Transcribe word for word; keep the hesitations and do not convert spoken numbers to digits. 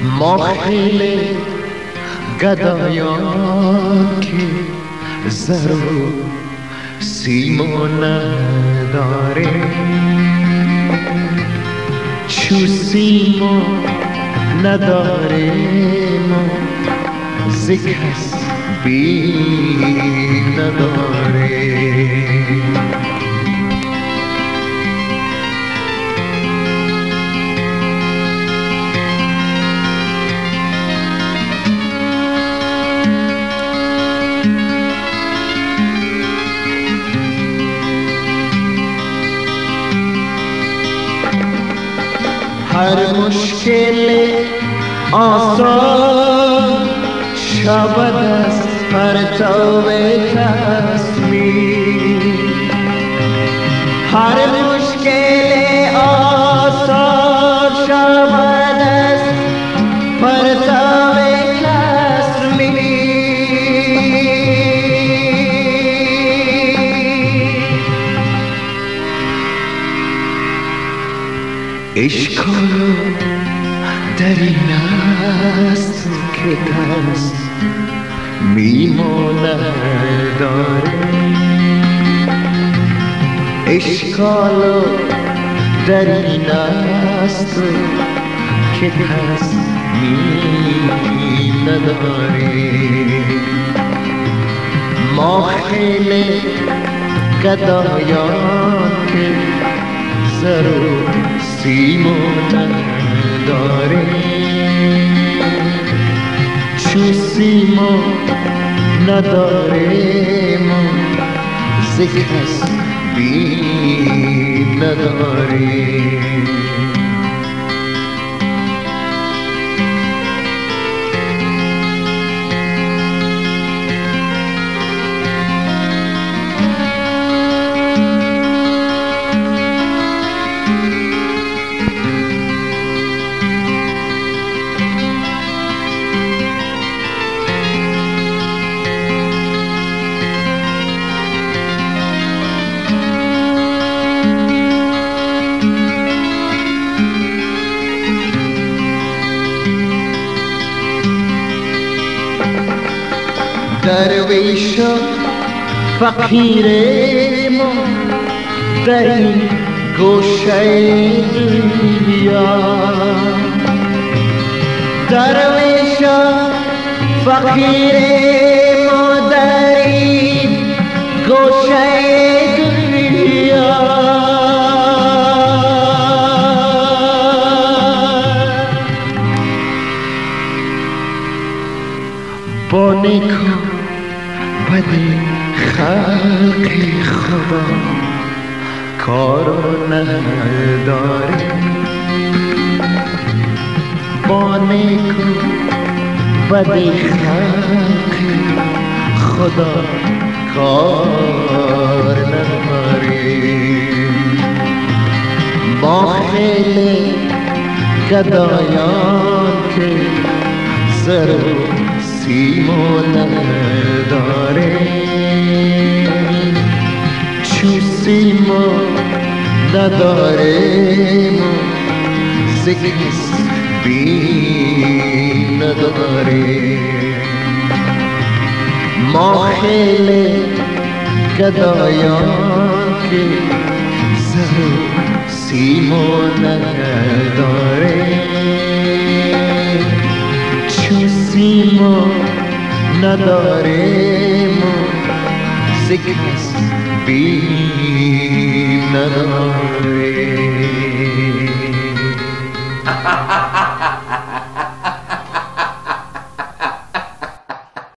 ما خیلی گدایان که زر و سیما نداریم، چو سیما نداریم ز کس بی نداریم. هر مشکل آسان شود از پرتاب تصمیم، هر مشکل آسان شود از پرتاب اشکال در این است که دست میماند داره، اشکال در این است که دست می نداره. ما خیلی گدایان که زر و سیما نداریم، چو سیما نداریم ز کس بی نداریم. درویش و فقیر ما در این گوشه دنیا، درویش و فقیر ما در این گوشه دنیا، با نیکو بدی خلق خدا کارو نداریم، با نیکو بدی خلق خدا کار نداریم. ما خیلی گدایان که زر و سیما نداریم، چو سیما نداریم ز کس بی نداریم. ما خیلی گدایان که زر و سیما نداریم، چو سیما نداریم ز کس بی نداریم.